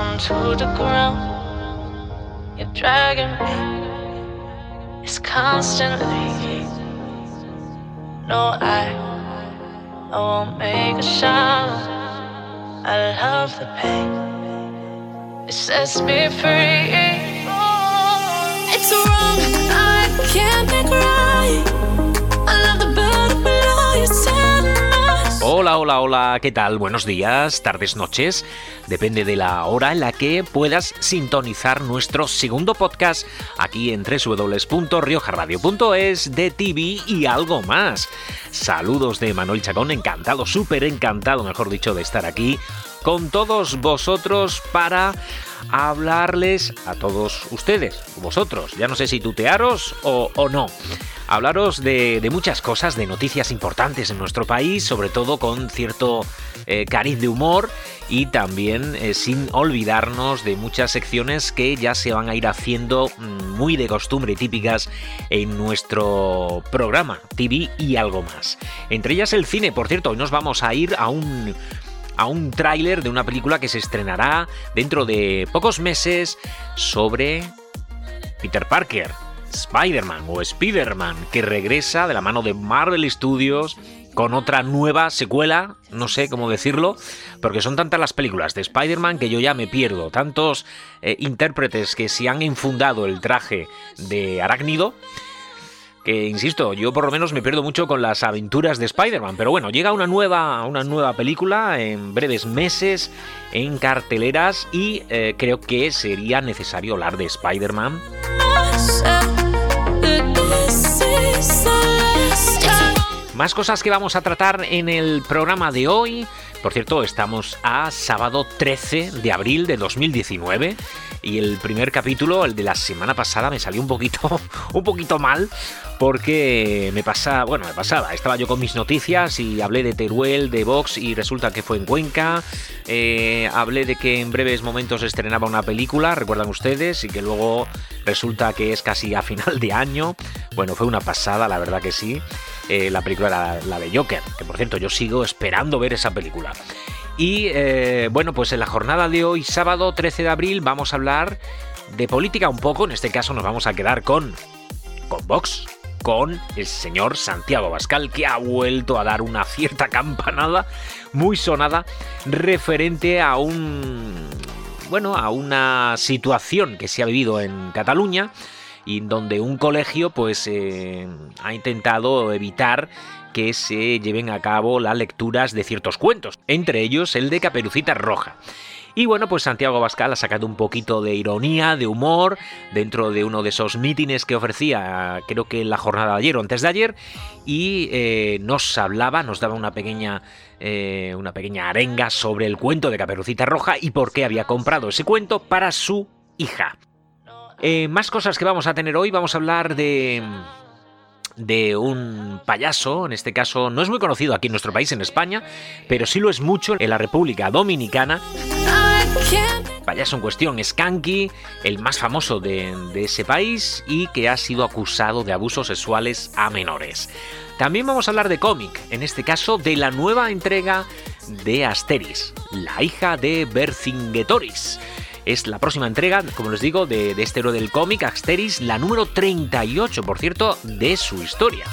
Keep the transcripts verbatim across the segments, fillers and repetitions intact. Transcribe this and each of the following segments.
down to the ground. You're dragging me, it's constantly. No, I, I won't make a sound. I love the pain, it sets me free. It's wrong, I can't make right. I love the bird below you sadness. Hola, hola, hola, ¿qué tal? Buenos días, tardes, noches. Depende de la hora en la que puedas sintonizar nuestro segundo podcast aquí en doble u doble u doble u punto rioja radio punto es de T V y algo más. Saludos de Manuel Chacón, encantado, súper encantado, mejor dicho, de estar aquí con todos vosotros para hablarles a todos ustedes, vosotros, ya no sé si tutearos o, o no, hablaros de, de muchas cosas, de noticias importantes en nuestro país, sobre todo con cierto eh, cariz de humor y también eh, sin olvidarnos de muchas secciones que ya se van a ir haciendo muy de costumbre, típicas en nuestro programa T V y algo más. Entre ellas el cine, por cierto, hoy nos vamos a ir a un... a un tráiler de una película que se estrenará dentro de pocos meses sobre Peter Parker, Spider-Man o Spider-Man, que regresa de la mano de Marvel Studios con otra nueva secuela, no sé cómo decirlo, porque son tantas las películas de Spider-Man que yo ya me pierdo, tantos eh, intérpretes que se han enfundado el traje de Arácnido, que, insisto, yo por lo menos me pierdo mucho con las aventuras de Spider-Man. Pero bueno, llega una nueva, una nueva película en breves meses en carteleras y eh, creo que sería necesario hablar de Spider-Man. Más cosas que vamos a tratar en el programa de hoy. Por cierto, estamos a sábado trece de abril de dos mil diecinueve y el primer capítulo, el de la semana pasada, me salió un poquito, un poquito mal porque me pasa, bueno, me pasaba, estaba yo con mis noticias y hablé de Teruel, de Vox y resulta que fue en Cuenca. Eh, hablé de que en breves momentos estrenaba una película, recuerdan ustedes, y que luego resulta que es casi a final de año. Bueno, fue una pasada, la verdad que sí. Eh, la película era la de Joker, que por cierto yo sigo esperando ver esa película. Y eh, bueno, pues en la jornada de hoy, sábado trece de abril, vamos a hablar de política un poco. En este caso nos vamos a quedar con, con Vox, con el señor Santiago Abascal, que ha vuelto a dar una cierta campanada muy sonada referente a un, bueno, a una situación que se ha vivido en Cataluña y donde un colegio pues eh, ha intentado evitar que se lleven a cabo las lecturas de ciertos cuentos, entre ellos el de Caperucita Roja. Y bueno, pues Santiago Abascal ha sacado un poquito de ironía, de humor, dentro de uno de esos mítines que ofrecía, creo que en la jornada de ayer o antes de ayer, y eh, nos hablaba, nos daba una pequeña, eh, una pequeña arenga sobre el cuento de Caperucita Roja y por qué había comprado ese cuento para su hija. Eh, más cosas que vamos a tener hoy, vamos a hablar de... de un payaso, en este caso no es muy conocido aquí en nuestro país, en España, pero sí lo es mucho en la República Dominicana. Payaso en cuestión es Kanky, el más famoso de, de ese país y que ha sido acusado de abusos sexuales a menores. También vamos a hablar de cómic, en este caso de la nueva entrega de Asterix, la hija de Vercingetorix. Es la próxima entrega, como les digo, de, de este héroe del cómic, Asterix, la número treinta y ocho, por cierto, de su historia.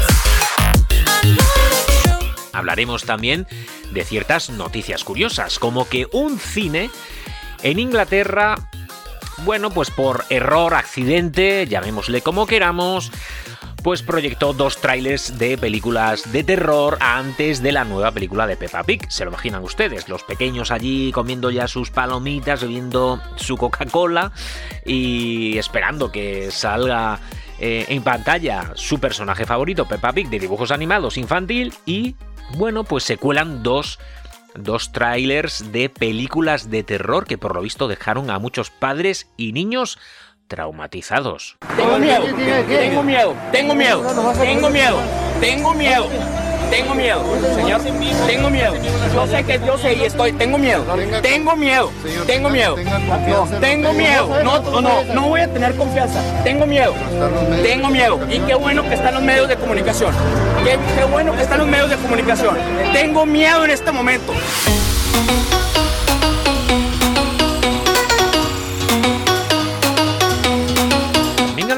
Hablaremos también de ciertas noticias curiosas, como que un cine en Inglaterra, bueno, pues por error, accidente, llamémosle como queramos, pues proyectó dos trailers de películas de terror antes de la nueva película de Peppa Pig. Se lo imaginan ustedes, los pequeños allí comiendo ya sus palomitas, bebiendo su Coca-Cola y esperando que salga eh, en pantalla su personaje favorito, Peppa Pig, de dibujos animados infantil, y bueno, pues se cuelan dos Dos trailers de películas de terror que por lo visto dejaron a muchos padres y niños traumatizados. Tengo miedo, tengo miedo, tengo miedo, tengo miedo, tengo miedo, tengo miedo, señor, tengo miedo. Yo sé que yo sé y estoy, tengo miedo, tengo miedo, tengo miedo, tengo miedo, no, no, no voy a tener confianza, tengo miedo, tengo miedo. Y qué bueno que están los medios de comunicación, qué, qué bueno que están los medios de comunicación. Tengo miedo en este momento.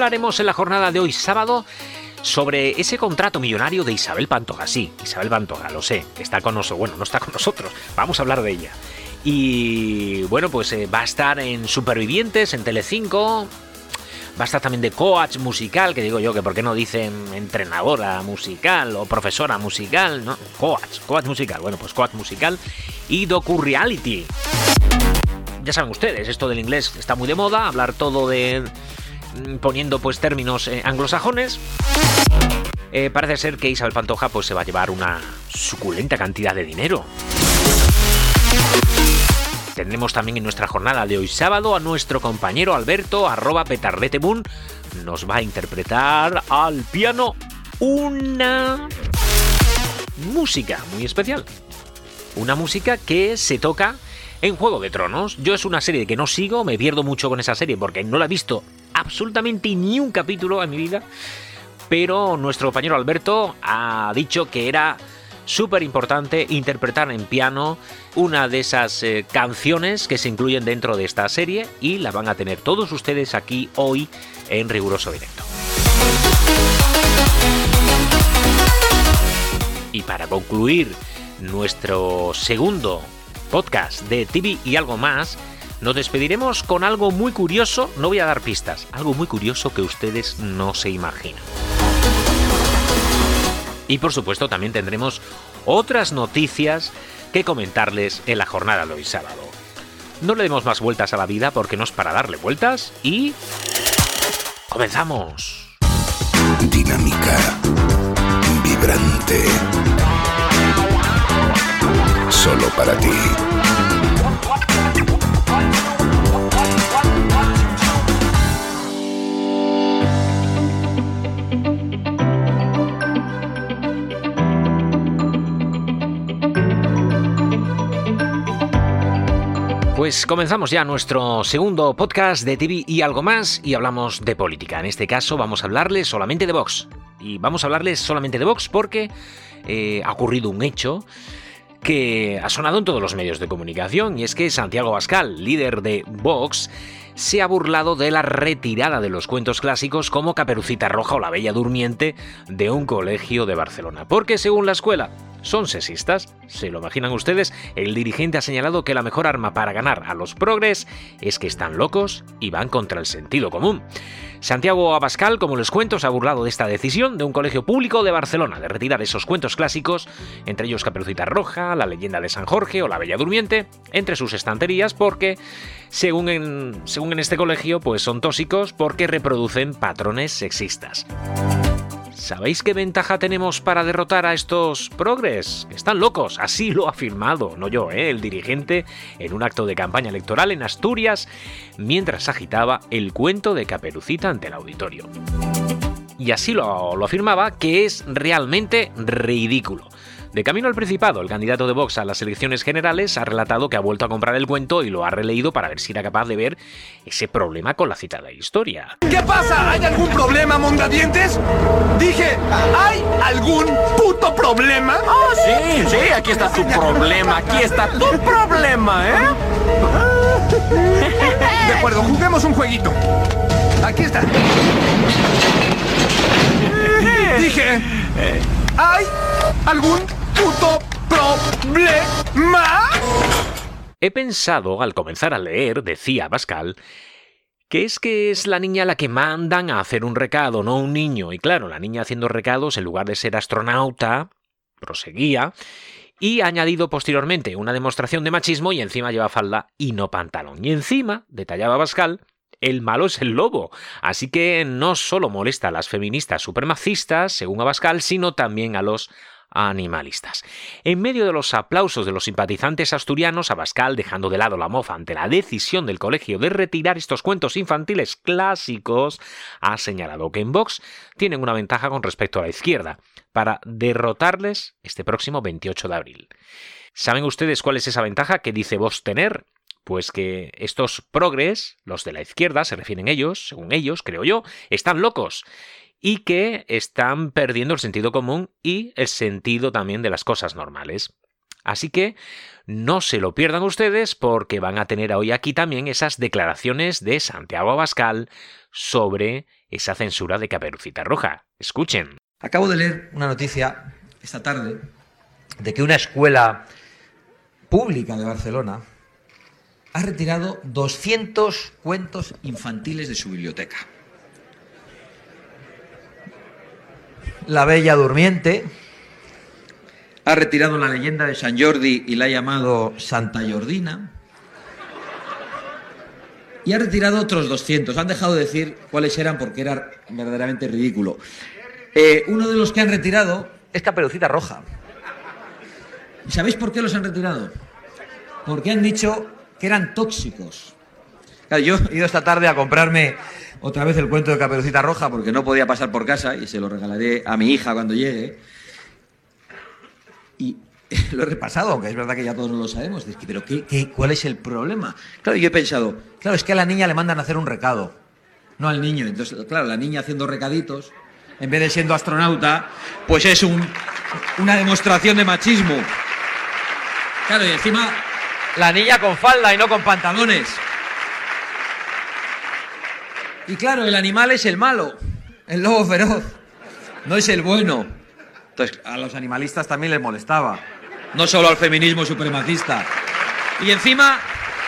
hablaremos en la jornada de hoy, sábado, sobre ese contrato millonario de Isabel Pantoja. Sí, Isabel Pantoja, lo sé, está con nosotros. Bueno, no está con nosotros, vamos a hablar de ella. Y bueno, pues eh, va a estar en Supervivientes, en Telecinco. Va a estar también de coach musical, que digo yo, que por qué no dicen entrenadora musical o profesora musical, ¿no? Coach, coach musical. Bueno, pues coach musical y docu-reality. Ya saben ustedes, esto del inglés está muy de moda, hablar todo de... poniendo pues términos eh, anglosajones. Eh, parece ser que Isabel Pantoja pues se va a llevar una suculenta cantidad de dinero. Tendremos también en nuestra jornada de hoy sábado a nuestro compañero Alberto, arroba petardetebun, nos va a interpretar al piano una música muy especial. Una música que se toca en Juego de Tronos. Yo es una serie que no sigo, me pierdo mucho con esa serie porque no la he visto absolutamente ni un capítulo en mi vida, pero nuestro compañero Alberto ha dicho que era súper importante interpretar en piano una de esas eh, canciones que se incluyen dentro de esta serie y la van a tener todos ustedes aquí hoy en Riguroso Directo. Y para concluir nuestro segundo podcast de T V y algo más, nos despediremos con algo muy curioso, no voy a dar pistas, algo muy curioso que ustedes no se imaginan. Y por supuesto también tendremos otras noticias que comentarles en la jornada de hoy sábado. No le demos más vueltas a la vida porque no es para darle vueltas y... ¡comenzamos! Dinámica, vibrante, solo para ti. Pues comenzamos ya nuestro segundo podcast de T V y algo más y hablamos de política. En este caso vamos a hablarles solamente de Vox. Y vamos a hablarles solamente de Vox porque eh, ha ocurrido un hecho que ha sonado en todos los medios de comunicación y es que Santiago Abascal, líder de Vox, se ha burlado de la retirada de los cuentos clásicos como Caperucita Roja o La Bella Durmiente de un colegio de Barcelona. Porque según la escuela son sexistas, ¿se lo imaginan ustedes? El dirigente ha señalado que la mejor arma para ganar a los progres es que están locos y van contra el sentido común. Santiago Abascal, como les cuento, se ha burlado de esta decisión de un colegio público de Barcelona de retirar esos cuentos clásicos, entre ellos Caperucita Roja, La Leyenda de San Jorge o La Bella Durmiente, entre sus estanterías porque, según en, según en este colegio, pues son tóxicos porque reproducen patrones sexistas. ¿Sabéis qué ventaja tenemos para derrotar a estos progres? Están locos, así lo ha afirmado, no yo, ¿eh? el dirigente, en un acto de campaña electoral en Asturias, mientras agitaba el cuento de Caperucita ante el auditorio. Y así lo, lo afirmaba, que es realmente ridículo. De camino al Principado, el candidato de Vox a las elecciones generales ha relatado que ha vuelto a comprar el cuento y lo ha releído para ver si era capaz de ver ese problema con la citada historia. ¿Qué pasa? ¿Hay algún problema, mondadientes? Dije, ¿hay algún puto problema? Oh, sí, sí, aquí está tu problema, aquí está tu problema, ¿eh? De acuerdo, juguemos un jueguito. Aquí está. Dije, ¿hay algún puto problema? He pensado, al comenzar a leer, decía Abascal, que es que es la niña la que mandan a hacer un recado, no un niño. Y claro, la niña haciendo recados, en lugar de ser astronauta, proseguía, y ha añadido posteriormente una demostración de machismo y encima lleva falda y no pantalón. Y encima, detallaba Abascal, el malo es el lobo, así que no solo molesta a las feministas supremacistas, según Abascal, sino también a los animalistas. En medio de los aplausos de los simpatizantes asturianos, Abascal, dejando de lado la mofa ante la decisión del colegio de retirar estos cuentos infantiles clásicos, ha señalado que en Vox tienen una ventaja con respecto a la izquierda, para derrotarles este próximo veintiocho de abril. ¿Saben ustedes cuál es esa ventaja que dice Vox tener? Pues que estos progres, los de la izquierda, se refieren ellos, según ellos, creo yo, están locos y que están perdiendo el sentido común y el sentido también de las cosas normales. Así que no se lo pierdan ustedes porque van a tener hoy aquí también esas declaraciones de Santiago Abascal sobre esa censura de Caperucita Roja. Escuchen. Acabo de leer una noticia esta tarde de que una escuela pública de Barcelona ha retirado doscientos cuentos infantiles de su biblioteca. La Bella Durmiente ha retirado La leyenda de Sant Jordi y la ha llamado Santa Jordina. Y ha retirado otros doscientos. Han dejado de decir cuáles eran porque era verdaderamente ridículo. Eh, uno de los que han retirado es Caperucita Roja. ¿Y sabéis por qué los han retirado? Porque han dicho que eran tóxicos. Claro, yo he ido esta tarde a comprarme otra vez el cuento de Caperucita Roja porque no podía pasar por casa y se lo regalaré a mi hija cuando llegue. Y lo he repasado, aunque es verdad que ya todos no lo sabemos. Pero ¿qué, qué, ¿cuál es el problema? Claro, yo he pensado, claro, es que a la niña le mandan a hacer un recado, no al niño. Entonces, claro, la niña haciendo recaditos, en vez de siendo astronauta, pues es un, una demostración de machismo. Claro, y encima la niña con falda y no con pantalones. Y claro, el animal es el malo, el lobo feroz, no es el bueno. Entonces, a los animalistas también les molestaba, no solo al feminismo supremacista. Y encima...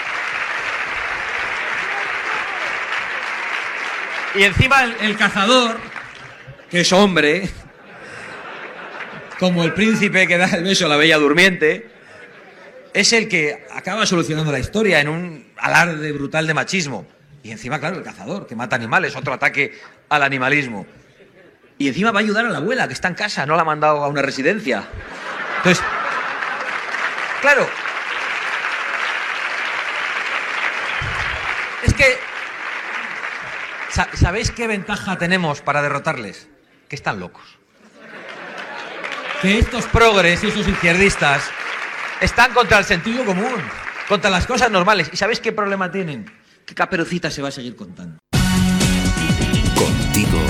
Y encima el, el cazador, que es hombre, como el príncipe que da el beso a la Bella Durmiente, es el que acaba solucionando la historia en un alarde brutal de machismo. Y encima, claro, el cazador, que mata animales, otro ataque al animalismo. Y encima va a ayudar a la abuela, que está en casa, no la ha mandado a una residencia. Entonces, claro, es que, ¿sabéis qué ventaja tenemos para derrotarles? Que están locos. Que estos progres y estos izquierdistas están contra el sentido común, contra las cosas normales. ¿Y sabéis qué problema tienen? Que Caperucita se va a seguir contando. Contigo.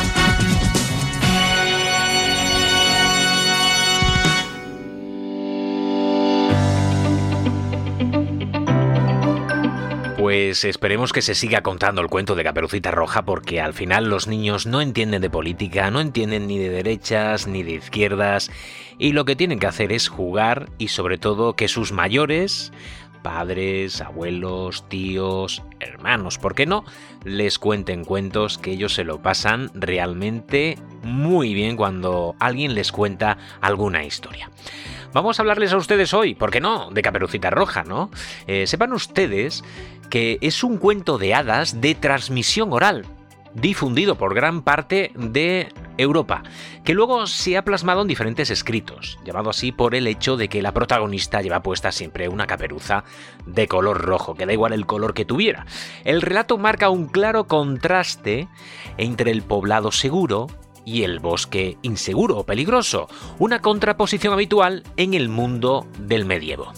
Pues esperemos que se siga contando el cuento de Caperucita Roja porque al final los niños no entienden de política, no entienden ni de derechas ni de izquierdas y lo que tienen que hacer es jugar y sobre todo que sus mayores, padres, abuelos, tíos, hermanos, ¿por qué no?, les cuenten cuentos que ellos se lo pasan realmente muy bien cuando alguien les cuenta alguna historia. Vamos a hablarles a ustedes hoy, ¿por qué no?, de Caperucita Roja, ¿no? Eh, sepan ustedes que es un cuento de hadas de transmisión oral, difundido por gran parte de Europa, que luego se ha plasmado en diferentes escritos, llamado así por el hecho de que la protagonista lleva puesta siempre una caperuza de color rojo, que da igual el color que tuviera. El relato marca un claro contraste entre el poblado seguro y el bosque inseguro o peligroso, una contraposición habitual en el mundo del medievo.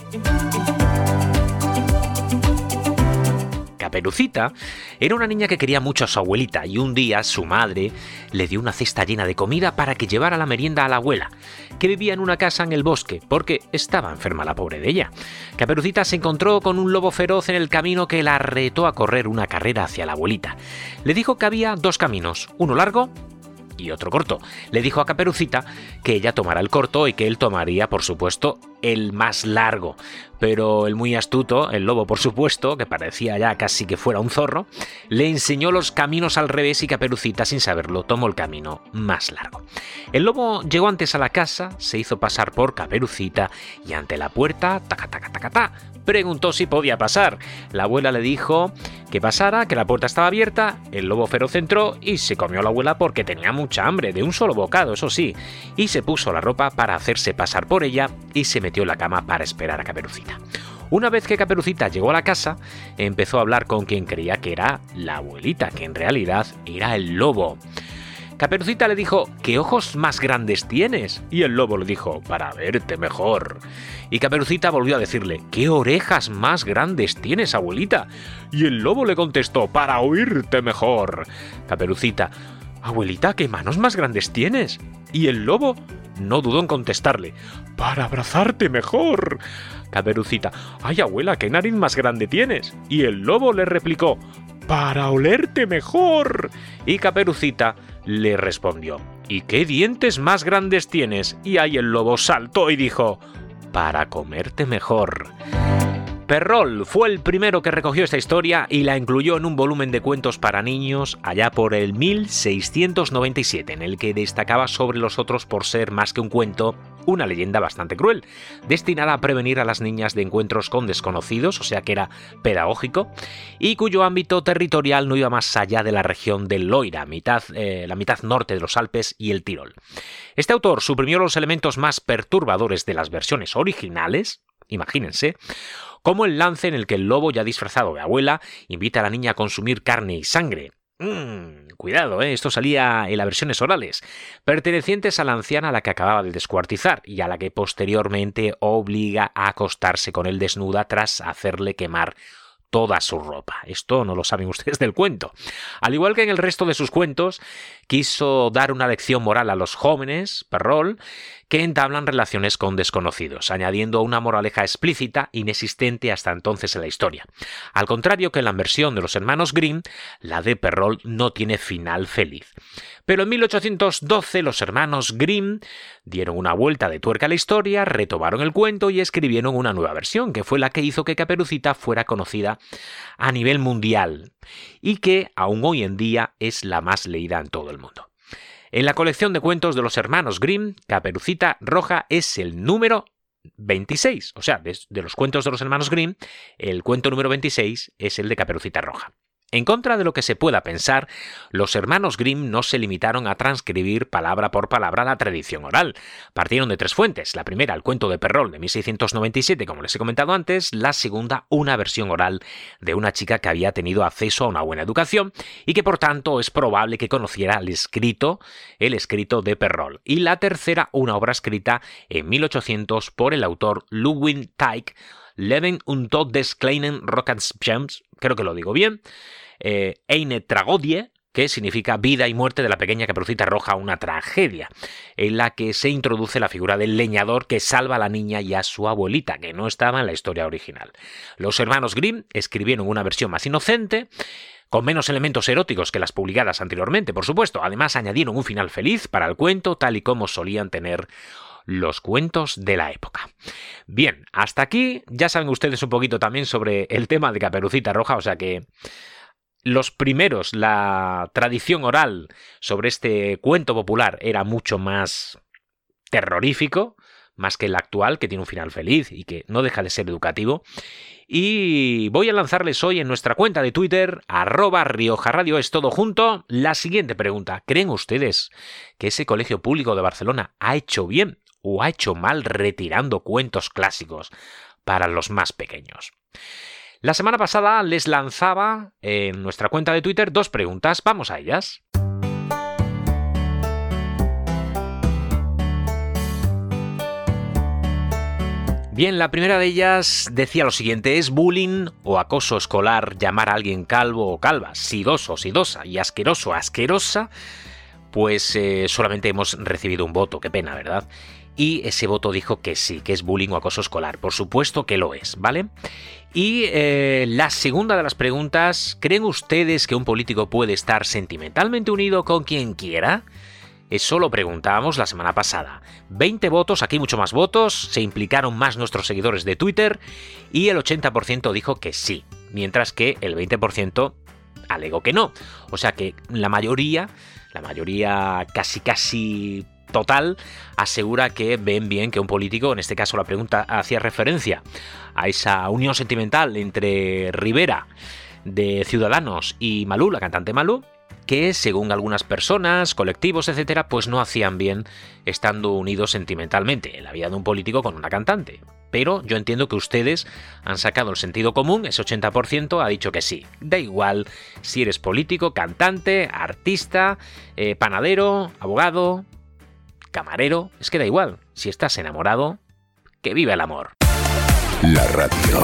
Caperucita era una niña que quería mucho a su abuelita y un día su madre le dio una cesta llena de comida para que llevara la merienda a la abuela, que vivía en una casa en el bosque porque estaba enferma la pobre de ella. Caperucita se encontró con un lobo feroz en el camino que la retó a correr una carrera hacia la abuelita. Le dijo que había dos caminos, uno largo y otro corto. Le dijo a Caperucita que ella tomara el corto y que él tomaría, por supuesto, el más largo. Pero el muy astuto, el lobo por supuesto, que parecía ya casi que fuera un zorro, le enseñó los caminos al revés y Caperucita, sin saberlo, tomó el camino más largo. El lobo llegó antes a la casa, se hizo pasar por Caperucita y ante la puerta, taca taca taca ta, preguntó si podía pasar. La abuela le dijo que pasara, que la puerta estaba abierta, el lobo feroz entró y se comió a la abuela porque tenía mucha hambre, de un solo bocado, eso sí, y se puso la ropa para hacerse pasar por ella y se metió en la cama para esperar a Caperucita. Una vez que Caperucita llegó a la casa, empezó a hablar con quien creía que era la abuelita, que en realidad era el lobo. Caperucita le dijo, ¿qué ojos más grandes tienes? Y el lobo le dijo, para verte mejor. Y Caperucita volvió a decirle, ¿qué orejas más grandes tienes, abuelita? Y el lobo le contestó, para oírte mejor. Caperucita, abuelita, ¿qué manos más grandes tienes? Y el lobo, no dudó en contestarle: «Para abrazarte mejor». Caperucita: «Ay, abuela, ¿qué nariz más grande tienes?». Y el lobo le replicó: «Para olerte mejor». Y Caperucita le respondió: «¿Y qué dientes más grandes tienes?». Y ahí el lobo saltó y dijo: «Para comerte mejor». Perrol fue el primero que recogió esta historia y la incluyó en un volumen de cuentos para niños allá por el mil seiscientos noventa y siete, en el que destacaba sobre los otros por ser más que un cuento, una leyenda bastante cruel, destinada a prevenir a las niñas de encuentros con desconocidos, o sea que era pedagógico, y cuyo ámbito territorial no iba más allá de la región del Loira, mitad, eh, la mitad norte de los Alpes y el Tirol. Este autor suprimió los elementos más perturbadores de las versiones originales, imagínense, como el lance en el que el lobo, ya disfrazado de abuela, invita a la niña a consumir carne y sangre. Mmm, cuidado, ¿eh? Esto salía en las versiones orales, pertenecientes a la anciana a la que acababa de descuartizar y a la que posteriormente obliga a acostarse con él desnuda tras hacerle quemar toda su ropa. Esto no lo saben ustedes del cuento. Al igual que en el resto de sus cuentos, quiso dar una lección moral a los jóvenes, Perrol, que entablan relaciones con desconocidos, añadiendo una moraleja explícita inexistente hasta entonces en la historia. Al contrario que en la versión de los hermanos Grimm, la de Perrol no tiene final feliz. Pero en mil ochocientos doce los hermanos Grimm dieron una vuelta de tuerca a la historia, retomaron el cuento y escribieron una nueva versión, que fue la que hizo que Caperucita fuera conocida a nivel mundial y que aún hoy en día es la más leída en todo el mundo. En la colección de cuentos de los hermanos Grimm, Caperucita Roja es el número veintiséis. O sea, de, de los cuentos de los hermanos Grimm, el cuento número veintiséis es el de Caperucita Roja. En contra de lo que se pueda pensar, los hermanos Grimm no se limitaron a transcribir palabra por palabra la tradición oral. Partieron de tres fuentes. La primera, el cuento de Perrol de mil seiscientos noventa y siete, como les he comentado antes. La segunda, una versión oral de una chica que había tenido acceso a una buena educación y que por tanto es probable que conociera el escrito, el escrito de Perrol. Y la tercera, una obra escrita en mil ochocientos por el autor Ludwig Tieck, Leben und Tod des kleinen Rockens, creo que lo digo bien, eh, Eine Tragödie, que significa vida y muerte de la pequeña Caperucita Roja, una tragedia, en la que se introduce la figura del leñador que salva a la niña y a su abuelita, que no estaba en la historia original. Los hermanos Grimm escribieron una versión más inocente, con menos elementos eróticos que las publicadas anteriormente, por supuesto. Además, añadieron un final feliz para el cuento, tal y como solían tener los cuentos de la época. Bien, hasta aquí ya saben ustedes un poquito también sobre el tema de Caperucita Roja, o sea que los primeros, la tradición oral sobre este cuento popular era mucho más terrorífico, más que el actual, que tiene un final feliz y que no deja de ser educativo. Y voy a lanzarles hoy en nuestra cuenta de Twitter, arroba Rioja Radio, es todo junto, la siguiente pregunta. ¿Creen ustedes que ese colegio público de Barcelona ha hecho bien o ha hecho mal retirando cuentos clásicos para los más pequeños? La semana pasada les lanzaba en nuestra cuenta de Twitter dos preguntas. Vamos a ellas. Bien, la primera de ellas decía lo siguiente: ¿es bullying o acoso escolar llamar a alguien calvo o calva, sidoso o sidosa y asqueroso o asquerosa? Pues eh, solamente hemos recibido un voto, qué pena, ¿verdad? Y ese voto dijo que sí, que es bullying o acoso escolar. Por supuesto que lo es, ¿vale? Y eh, la segunda de las preguntas: ¿creen ustedes que un político puede estar sentimentalmente unido con quien quiera? Eso lo preguntábamos la semana pasada. veinte votos, aquí mucho más votos, se implicaron más nuestros seguidores de Twitter y el ochenta por ciento dijo que sí, mientras que el veinte por ciento alegó que no. O sea que la mayoría, la mayoría casi casi total, asegura que ven bien que un político, en este caso la pregunta hacía referencia a esa unión sentimental entre Rivera de Ciudadanos y Malú, la cantante Malú, que según algunas personas, colectivos, etcétera, pues no hacían bien estando unidos sentimentalmente en la vida de un político con una cantante. Pero yo entiendo que ustedes han sacado el sentido común, ese ochenta por ciento ha dicho que sí. Da igual si eres político, cantante, artista, eh, panadero, abogado, camarero, es que da igual. Si estás enamorado, que viva el amor. La radio.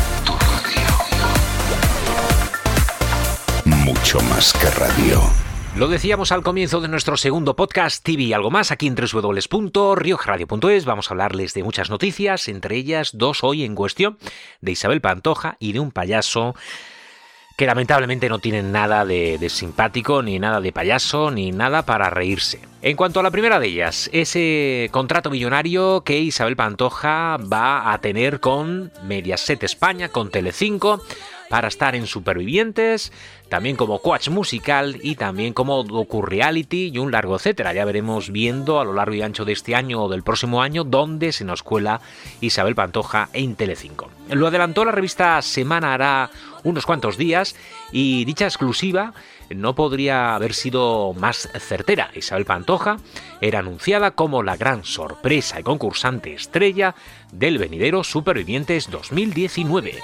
Mucho más que radio. Lo decíamos al comienzo de nuestro segundo podcast T V y algo más aquí en doble u doble u doble u punto rioja radio punto es. Vamos a hablarles de muchas noticias, entre ellas dos hoy en cuestión, de Isabel Pantoja y de un payaso que lamentablemente no tienen nada de, de simpático, ni nada de payaso, ni nada para reírse. En cuanto a la primera de ellas, ese contrato millonario que Isabel Pantoja va a tener con Mediaset España, con Telecinco, para estar en Supervivientes, también como coach musical y también como docu-reality y un largo etcétera. Ya veremos viendo a lo largo y ancho de este año o del próximo año dónde se nos cuela Isabel Pantoja en Telecinco. Lo adelantó la revista Semana hará unos cuantos días y dicha exclusiva no podría haber sido más certera. Isabel Pantoja era anunciada como la gran sorpresa y concursante estrella del venidero Supervivientes dos mil diecinueve.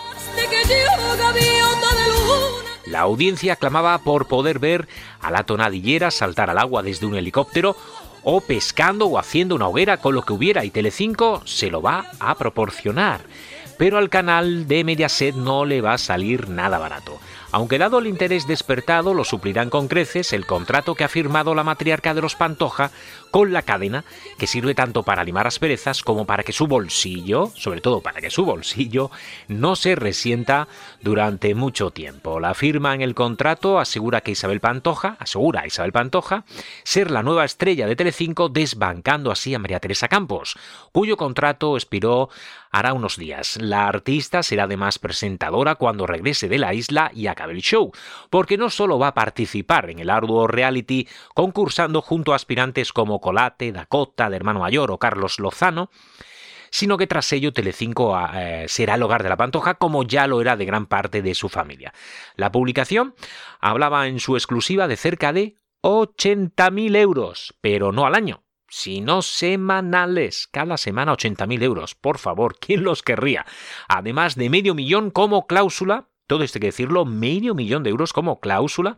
La audiencia clamaba por poder ver a la tonadillera saltar al agua desde un helicóptero o pescando o haciendo una hoguera con lo que hubiera, y Telecinco se lo va a proporcionar. Pero al canal de Mediaset no le va a salir nada barato. Aunque dado el interés despertado, lo suplirán con creces el contrato que ha firmado la matriarca de los Pantoja con la cadena, que sirve tanto para limar asperezas como para que su bolsillo, sobre todo para que su bolsillo, no se resienta durante mucho tiempo. La firma en el contrato asegura que Isabel Pantoja, asegura a Isabel Pantoja, ser la nueva estrella de Telecinco, desbancando así a María Teresa Campos, cuyo contrato expiró hará unos días. La artista será además presentadora cuando regrese de la isla y acabe el show, porque no solo va a participar en el arduo reality concursando junto a aspirantes como Colate, Dakota, de Hermano Mayor o Carlos Lozano, sino que tras ello Telecinco eh, será el hogar de la Pantoja, como ya lo era de gran parte de su familia. La publicación hablaba en su exclusiva de cerca de ochenta mil euros, pero no al año, sino semanales. Cada semana ochenta mil euros. Por favor, ¿quién los querría? Además de medio millón como cláusula, todo esto hay que decirlo, medio millón de euros como cláusula,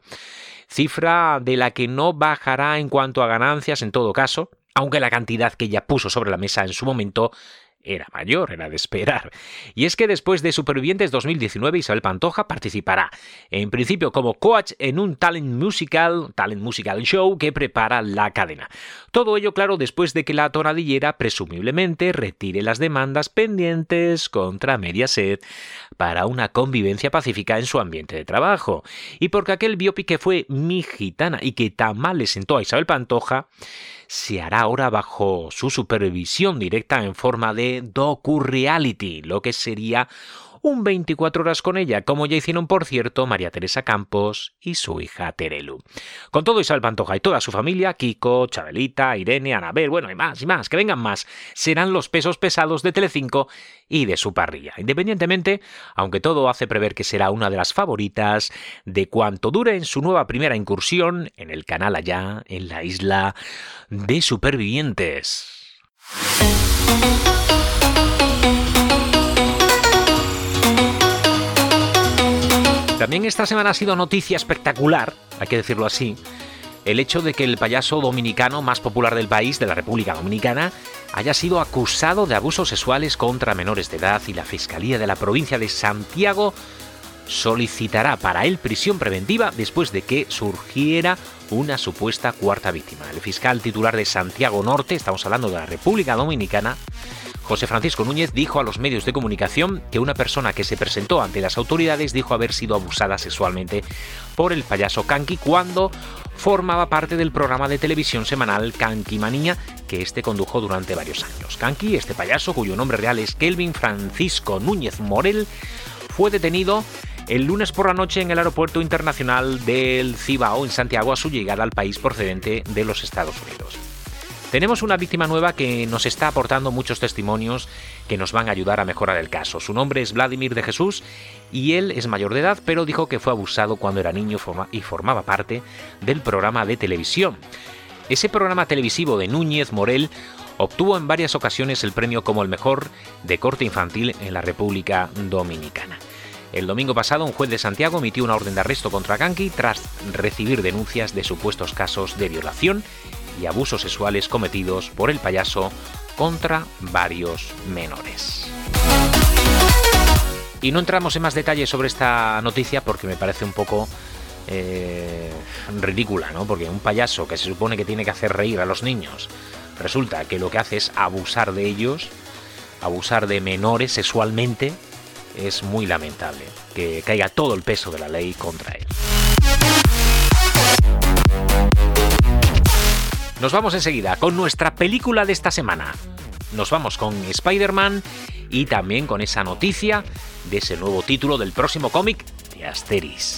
cifra de la que no bajará en cuanto a ganancias en todo caso, aunque la cantidad que ella puso sobre la mesa en su momento era mayor, era de esperar. Y es que después de Supervivientes dos mil diecinueve, Isabel Pantoja participará, en principio como coach, en un talent musical, talent musical show que prepara la cadena. Todo ello, claro, después de que la tonadillera presumiblemente retire las demandas pendientes contra Mediaset para una convivencia pacífica en su ambiente de trabajo. Y porque aquel biopic que fue Mi Gitana y que tan mal le sentó a Isabel Pantoja, se hará ahora bajo su supervisión directa en forma de docu-reality, lo que sería un veinticuatro horas con ella, como ya hicieron, por cierto, María Teresa Campos y su hija Terelu. Con todo, Isabel Pantoja y toda su familia, Kiko, Chabelita, Irene, Anabel, bueno, y más, y más, que vengan más, serán los pesos pesados de Telecinco y de su parrilla. Independientemente, aunque todo hace prever que será una de las favoritas de cuanto dure en su nueva primera incursión en el canal allá, en la isla de Supervivientes. También esta semana ha sido noticia espectacular, hay que decirlo así, el hecho de que el payaso dominicano más popular del país, de la República Dominicana, haya sido acusado de abusos sexuales contra menores de edad, y la Fiscalía de la provincia de Santiago solicitará para él prisión preventiva después de que surgiera una supuesta cuarta víctima. El fiscal titular de Santiago Norte, estamos hablando de la República Dominicana, José Francisco Núñez, dijo a los medios de comunicación que una persona que se presentó ante las autoridades dijo haber sido abusada sexualmente por el payaso Kanki cuando formaba parte del programa de televisión semanal Kanki Manía, que este condujo durante varios años. Kanki, este payaso, cuyo nombre real es Kelvin Francisco Núñez Morel, fue detenido el lunes por la noche en el aeropuerto internacional del Cibao, en Santiago, a su llegada al país procedente de los Estados Unidos. Tenemos una víctima nueva que nos está aportando muchos testimonios que nos van a ayudar a mejorar el caso. Su nombre es Vladimir de Jesús y él es mayor de edad, pero dijo que fue abusado cuando era niño y formaba parte del programa de televisión. Ese programa televisivo de Núñez Morel obtuvo en varias ocasiones el premio como el mejor de corte infantil en la República Dominicana. El domingo pasado, un juez de Santiago emitió una orden de arresto contra Kanki tras recibir denuncias de supuestos casos de violación y abusos sexuales cometidos por el payaso contra varios menores. Y no entramos en más detalles sobre esta noticia porque me parece un poco eh, ridícula, ¿no? Porque un payaso que se supone que tiene que hacer reír a los niños, resulta que lo que hace es abusar de ellos, abusar de menores sexualmente, es muy lamentable que caiga todo el peso de la ley contra él. Nos vamos enseguida con nuestra película de esta semana. Nos vamos con Spider-Man y también con esa noticia de ese nuevo título del próximo cómic de Asterix.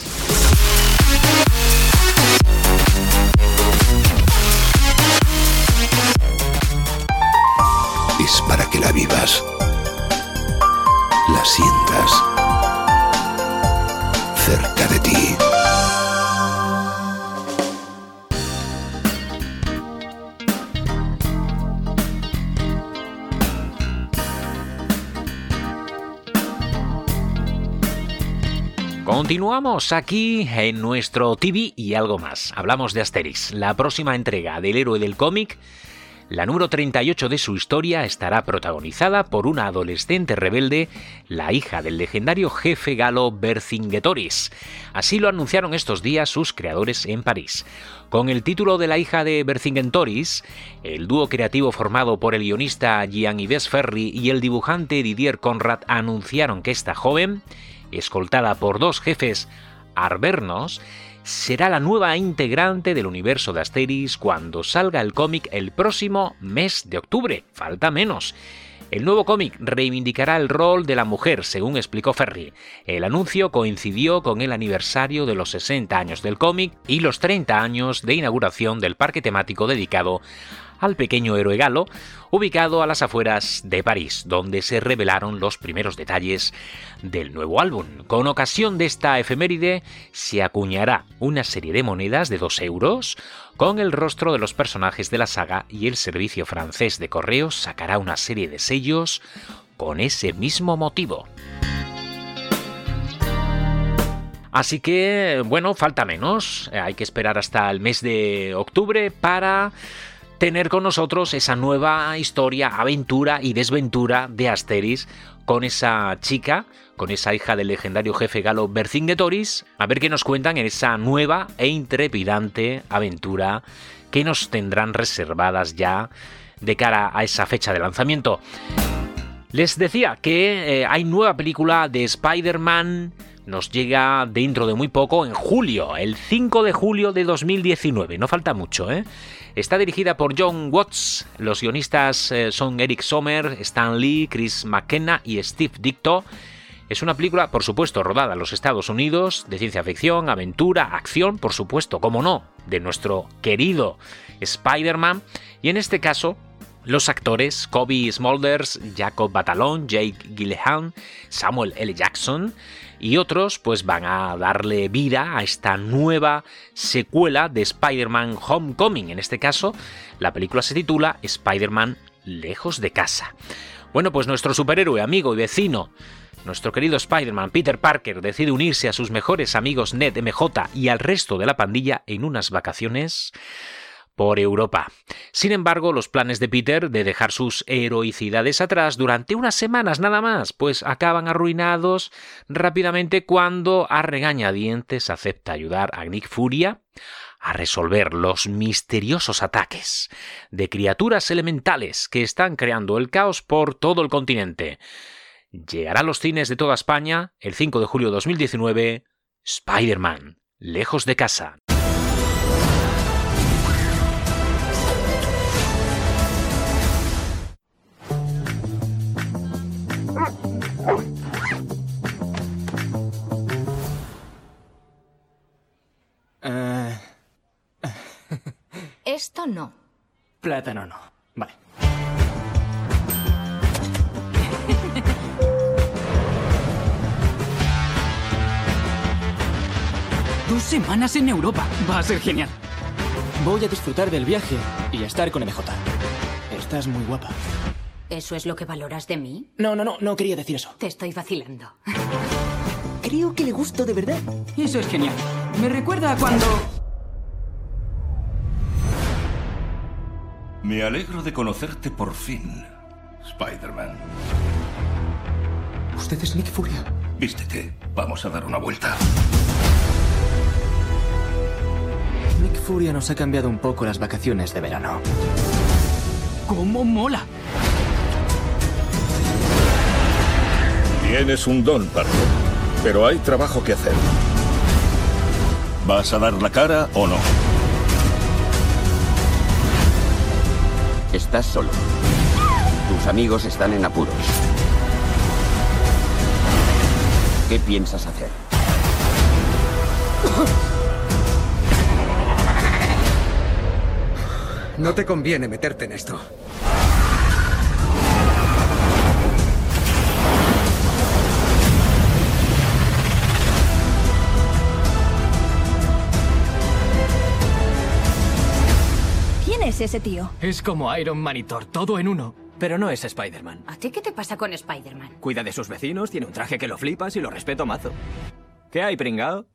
Es para que la vivas, la sientas cerca de ti. Continuamos aquí en nuestro T V y algo más. Hablamos de Asterix, la próxima entrega del héroe del cómic. La número treinta y ocho de su historia estará protagonizada por una adolescente rebelde, la hija del legendario jefe galo Vercingetorix. Así lo anunciaron estos días sus creadores en París. Con el título de la hija de Vercingetorix, el dúo creativo formado por el guionista Jean-Yves Ferry y el dibujante Didier Conrad anunciaron que esta joven, escoltada por dos jefes arvernos, será la nueva integrante del universo de Asterix cuando salga el cómic el próximo mes de octubre. Falta menos. El nuevo cómic reivindicará el rol de la mujer, según explicó Ferry. El anuncio coincidió con el aniversario de los sesenta años del cómic y los treinta años de inauguración del parque temático dedicado al pequeño héroe galo, ubicado a las afueras de París, donde se revelaron los primeros detalles del nuevo álbum. Con ocasión de esta efeméride, se acuñará una serie de monedas de dos euros con el rostro de los personajes de la saga y el servicio francés de correos sacará una serie de sellos con ese mismo motivo. Así que, bueno, falta menos. Hay que esperar hasta el mes de octubre para tener con nosotros esa nueva historia, aventura y desventura de Asterix con esa chica, con esa hija del legendario jefe galo Vercingetorix, a ver qué nos cuentan en esa nueva e intrepidante aventura que nos tendrán reservadas ya de cara a esa fecha de lanzamiento. Les decía que eh, hay nueva película de Spider-Man. Nos llega dentro de muy poco, en julio, el cinco de julio de dos mil diecinueve. No falta mucho, ¿eh? Está dirigida por John Watts. Los guionistas eh, son Eric Sommer, Stan Lee, Chris McKenna y Steve Ditko. Es una película, por supuesto, rodada en los Estados Unidos, de ciencia ficción, aventura, acción, por supuesto, cómo no, de nuestro querido Spider-Man. Y en este caso, los actores Cobie Smulders, Jacob Batalon, Jake Gyllenhaal, Samuel L. Jackson y otros pues van a darle vida a esta nueva secuela de Spider-Man Homecoming. En este caso, la película se titula Spider-Man Lejos de Casa. Bueno, pues nuestro superhéroe, amigo y vecino, nuestro querido Spider-Man Peter Parker, decide unirse a sus mejores amigos Ned, M J y al resto de la pandilla en unas vacaciones por Europa. Sin embargo, los planes de Peter de dejar sus heroicidades atrás durante unas semanas nada más, pues acaban arruinados rápidamente cuando a regañadientes acepta ayudar a Nick Furia a resolver los misteriosos ataques de criaturas elementales que están creando el caos por todo el continente. Llegará a los cines de toda España el cinco de julio de dos mil diecinueve, Spider-Man, Lejos de Casa. Uh... Esto no. Plátano no. Vale. Dos semanas en Europa. Va a ser genial. Voy a disfrutar del viaje y a estar con M J. Estás muy guapa. ¿Eso es lo que valoras de mí? No, no, no, no quería decir eso. Te estoy vacilando. Creo que le gusto de verdad. Eso es genial. Me recuerda a cuando... Me alegro de conocerte por fin, Spider-Man. ¿Usted es Nick Furia? Vístete, vamos a dar una vuelta. Furia nos ha cambiado un poco las vacaciones de verano. ¡Cómo mola! Tienes un don, Parker, pero hay trabajo que hacer. ¿Vas a dar la cara o no? Estás solo. Tus amigos están en apuros. ¿Qué piensas hacer? No te conviene meterte en esto. ¿Quién es ese tío? Es como Iron Man y Thor, todo en uno. Pero no es Spider-Man. ¿A ti qué te pasa con Spider-Man? Cuida de sus vecinos, tiene un traje que lo flipas y lo respeto mazo. ¿Qué hay, pringao?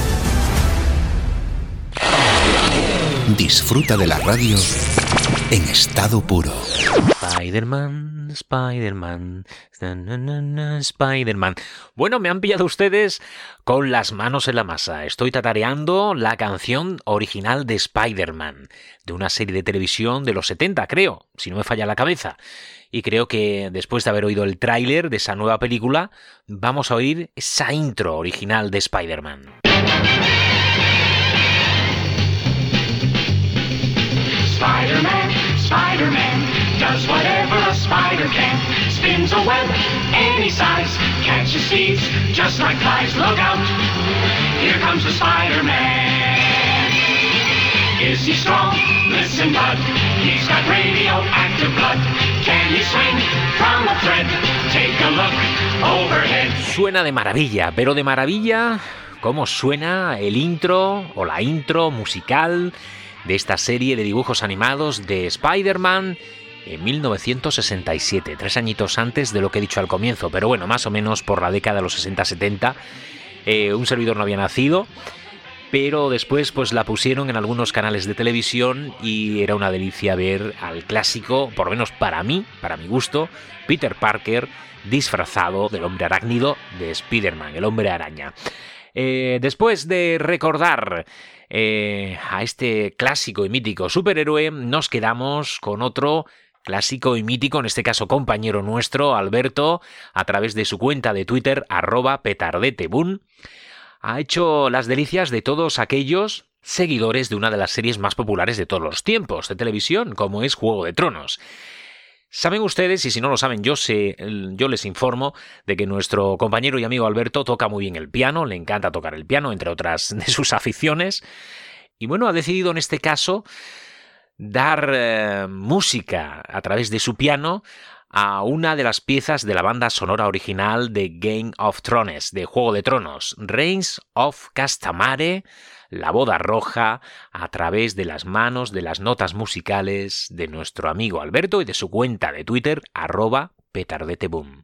Disfruta de la radio en estado puro. Spider-Man, Spider-Man, Spider-Man. Bueno, me han pillado ustedes con las manos en la masa. Estoy tatareando la canción original de Spider-Man, de una serie de televisión de los setenta, creo, si no me falla la cabeza. Y creo que después de haber oído el tráiler de esa nueva película, vamos a oír esa intro original de Spider-Man. Spider-Man, Spider-Man, does whatever a spider can. Spins a web any size, catches thieves just like flies. Look out, here comes the Spider-Man. Is he strong? Listen, bud, he's got radioactive blood. Can he swing from a thread? Take a look overhead. Suena de maravilla, pero de maravilla, ¿cómo suena el intro o la intro musical de esta serie de dibujos animados de Spider-Man en mil novecientos sesenta y siete, tres añitos antes de lo que he dicho al comienzo, pero bueno, más o menos por la década de los sesenta setenta. Eh, un servidor no había nacido, pero después pues la pusieron en algunos canales de televisión y era una delicia ver al clásico, por lo menos para mí, para mi gusto, Peter Parker disfrazado del hombre arácnido de Spider-Man, el hombre araña. Eh, después de recordar eh, a este clásico y mítico superhéroe, nos quedamos con otro clásico y mítico, en este caso compañero nuestro, Alberto, a través de su cuenta de Twitter, arroba petardetebun, ha hecho las delicias de todos aquellos seguidores de una de las series más populares de todos los tiempos de televisión, como es Juego de Tronos. Saben ustedes, y si no lo saben, yo sé, yo les informo de que nuestro compañero y amigo Alberto toca muy bien el piano, le encanta tocar el piano, entre otras de sus aficiones, y bueno, ha decidido en este caso dar eh, música a través de su piano a una de las piezas de la banda sonora original de Game of Thrones, de Juego de Tronos, Reigns of Castamere, la boda roja, a través de las manos de las notas musicales de nuestro amigo Alberto y de su cuenta de Twitter, arroba petardetebum.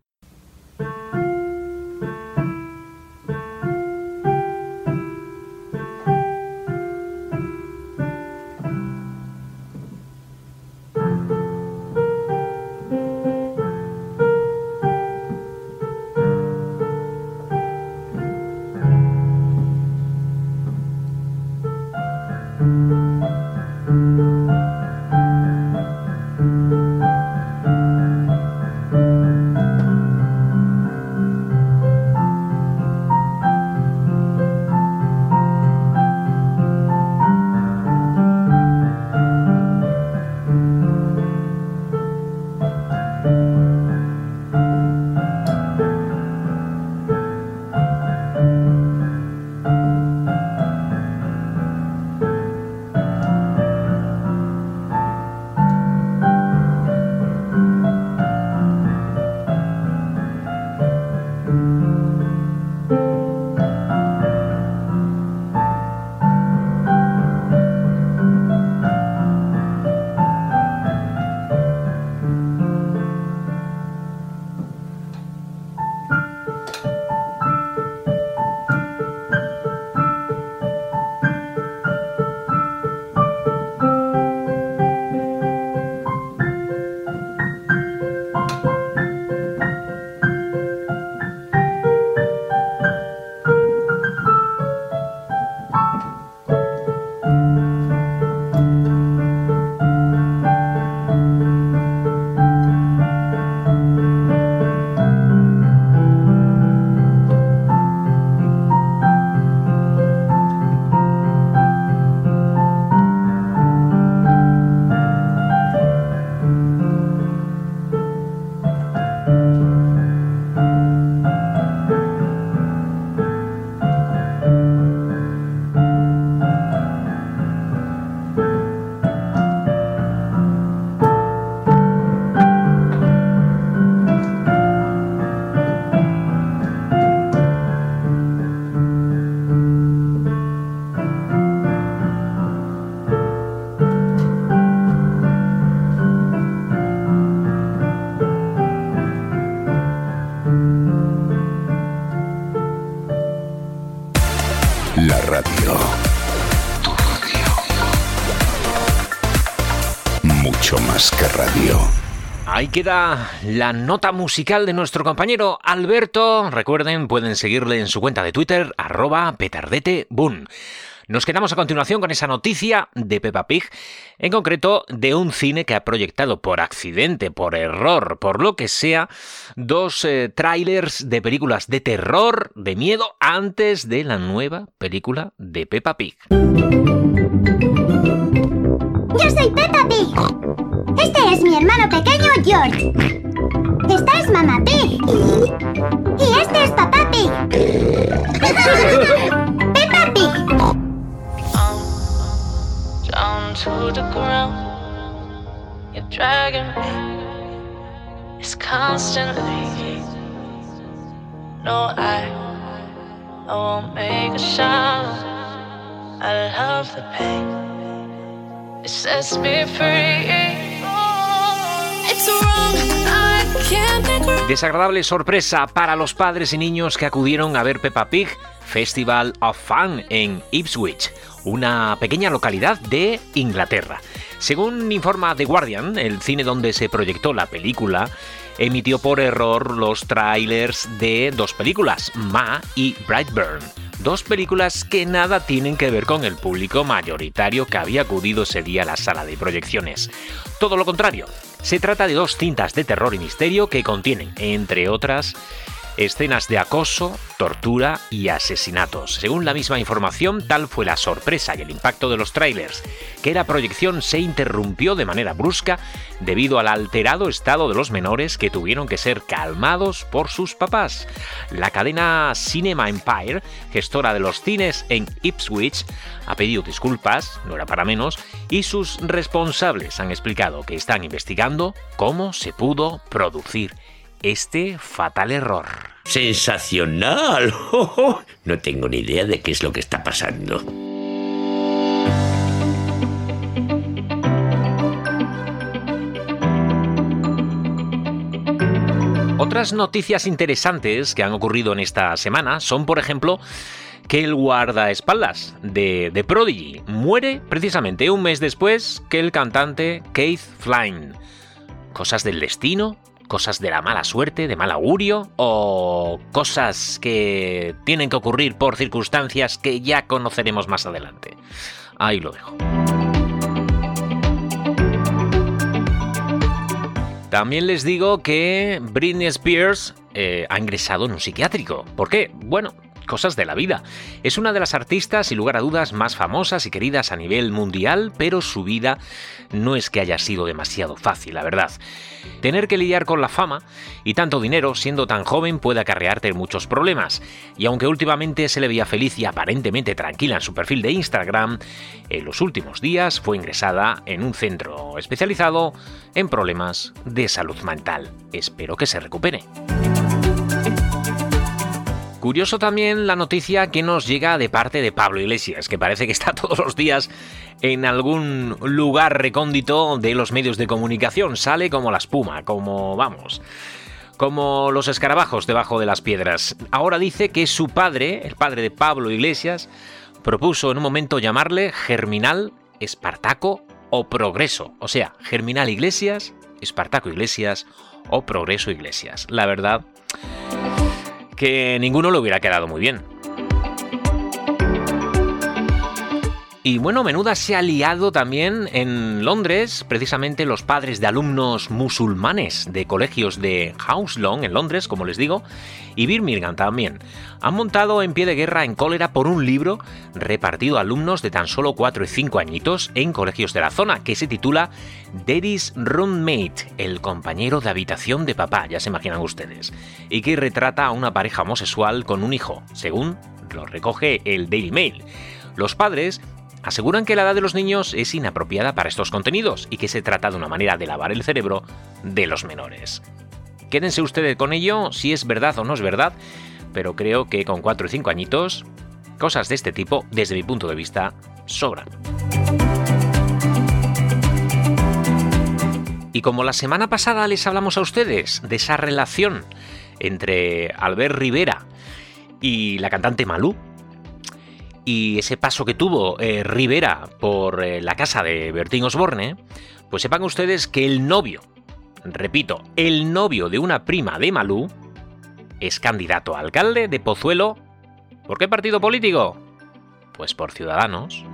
La radio. Tu radio. Mucho más que radio. Ahí queda la nota musical de nuestro compañero Alberto. Recuerden, pueden seguirle en su cuenta de Twitter, arroba petardeteboom. Nos quedamos a continuación con esa noticia de Peppa Pig, en concreto de un cine que ha proyectado por accidente, por error, por lo que sea, dos eh, trailers de películas de terror, de miedo, antes de la nueva película de Peppa Pig. Yo soy Peppa Pig. Este es mi hermano pequeño George. Esta es Mamá Pig. Y este es Papá Pig. Peppa Pig. Down to the ground, you're dragging me. It's constantly. No, I, I won't make a sound. I love the pain. It sets me free. It's wrong, I can't think right. Desagradable sorpresa para los padres y niños que acudieron a ver Peppa Pig Festival of Fun en Ipswich, una pequeña localidad de Inglaterra. Según informa The Guardian, el cine donde se proyectó la película emitió por error los trailers de dos películas, Ma y Brightburn. Dos películas que nada tienen que ver con el público mayoritario que había acudido ese día a la sala de proyecciones. Todo lo contrario, se trata de dos cintas de terror y misterio que contienen, entre otras, escenas de acoso, tortura y asesinatos. Según la misma información, tal fue la sorpresa y el impacto de los trailers, que la proyección se interrumpió de manera brusca debido al alterado estado de los menores que tuvieron que ser calmados por sus papás. La cadena Cinema Empire, gestora de los cines en Ipswich, ha pedido disculpas, no era para menos, y sus responsables han explicado que están investigando cómo se pudo producir este fatal error. ¡Sensacional! No tengo ni idea de qué es lo que está pasando. Otras noticias interesantes que han ocurrido en esta semana son, por ejemplo, que el guardaespaldas de The Prodigy muere precisamente un mes después que el cantante Keith Flynn. ¿Cosas del destino? ¿Cosas de la mala suerte, de mal augurio? ¿O cosas que tienen que ocurrir por circunstancias que ya conoceremos más adelante? Ahí lo dejo. También les digo que Britney Spears eh, ha ingresado en un psiquiátrico. ¿Por qué? Bueno, cosas de la vida. Es una de las artistas, sin lugar a dudas, más famosas y queridas a nivel mundial, pero su vida no es que haya sido demasiado fácil, la verdad. Tener que lidiar con la fama y tanto dinero siendo tan joven puede acarrearte muchos problemas. Y aunque últimamente se le veía feliz y aparentemente tranquila en su perfil de Instagram, en los últimos días fue ingresada en un centro especializado en problemas de salud mental. Espero que se recupere. Curioso también la noticia que nos llega de parte de Pablo Iglesias, que parece que está todos los días en algún lugar recóndito de los medios de comunicación. Sale como la espuma, como, vamos, como los escarabajos debajo de las piedras. Ahora dice que su padre, el padre de Pablo Iglesias, propuso en un momento llamarle Germinal, Espartaco o Progreso. O sea, Germinal Iglesias, Espartaco Iglesias o Progreso Iglesias. La verdad que ninguno le hubiera quedado muy bien. Y bueno, menuda se ha liado también en Londres, precisamente los padres de alumnos musulmanes de colegios de Hounslow, en Londres, como les digo, y Birmingham también. Han montado en pie de guerra en cólera por un libro repartido a alumnos de tan solo cuatro y cinco añitos en colegios de la zona, que se titula Daddy's Roommate, el compañero de habitación de papá, ya se imaginan ustedes, y que retrata a una pareja homosexual con un hijo, según lo recoge el Daily Mail. Los padres aseguran que la edad de los niños es inapropiada para estos contenidos y que se trata de una manera de lavar el cerebro de los menores. Quédense ustedes con ello, si es verdad o no es verdad, pero creo que con cuatro y cinco añitos, cosas de este tipo, desde mi punto de vista, sobran. Y como la semana pasada les hablamos a ustedes de esa relación entre Albert Rivera y la cantante Malú, y ese paso que tuvo eh, Rivera por eh, la casa de Bertín Osborne, pues sepan ustedes que el novio, repito, el novio de una prima de Malú es candidato a alcalde de Pozuelo. ¿Por qué partido político? Pues por Ciudadanos.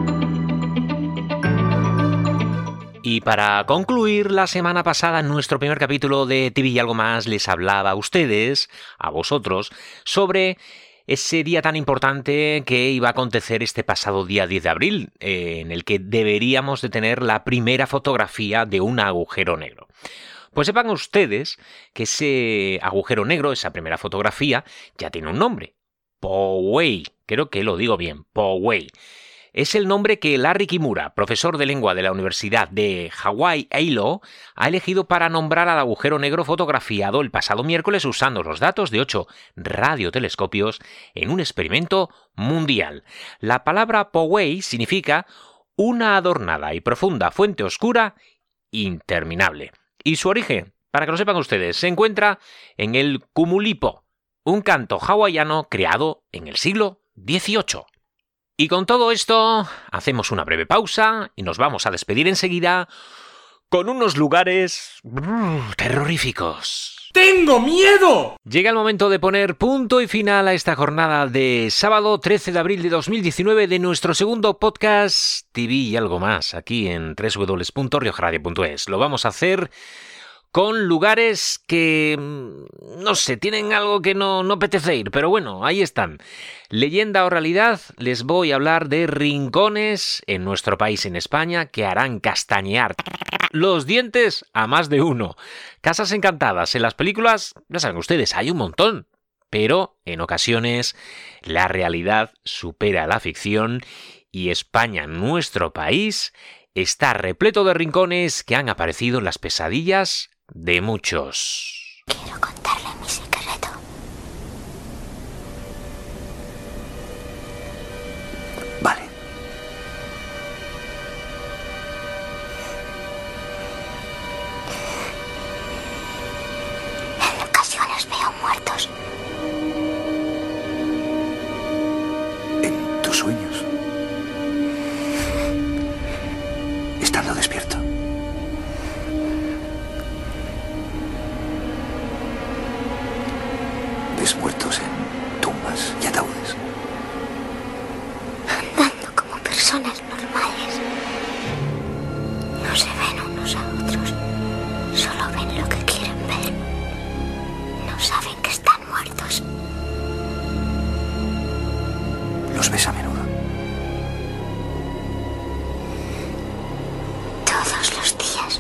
Y para concluir, la semana pasada en nuestro primer capítulo de T V y algo más les hablaba a ustedes, a vosotros, sobre ese día tan importante que iba a acontecer este pasado día diez de abril, eh, en el que deberíamos de tener la primera fotografía de un agujero negro. Pues sepan ustedes que ese agujero negro, esa primera fotografía, ya tiene un nombre. Poway. Creo que lo digo bien. Poway. Es el nombre que Larry Kimura, profesor de lengua de la Universidad de Hawaii Eilo, ha elegido para nombrar al agujero negro fotografiado el pasado miércoles usando los datos de ocho radiotelescopios en un experimento mundial. La palabra Poway significa una adornada y profunda fuente oscura interminable. Y su origen, para que lo sepan ustedes, se encuentra en el Kumulipo, un canto hawaiano creado en el siglo dieciocho. Y con todo esto, hacemos una breve pausa y nos vamos a despedir enseguida con unos lugares brrr, terroríficos. ¡Tengo miedo! Llega el momento de poner punto y final a esta jornada de sábado trece de abril de dos mil diecinueve de nuestro segundo podcast T V y algo más, aquí en doble u doble u doble u punto rioja radio punto es. Lo vamos a hacer con lugares que, no sé, tienen algo que no, no apetece ir, pero bueno, ahí están. Leyenda o realidad, les voy a hablar de rincones en nuestro país, en España, que harán castañear los dientes a más de uno. Casas encantadas en las películas, ya saben ustedes, hay un montón, pero en ocasiones la realidad supera la ficción y España, nuestro país, está repleto de rincones que han aparecido en las pesadillas de muchos. Quiero contarle mi secreto. Vale. En ocasiones veo muertos. En tus sueños. Estando despierto. Ves muertos en tumbas y ataúdes. Andando como personas normales. No se ven unos a otros. Solo ven lo que quieren ver. No saben que están muertos. Los ves a menudo. Todos los días.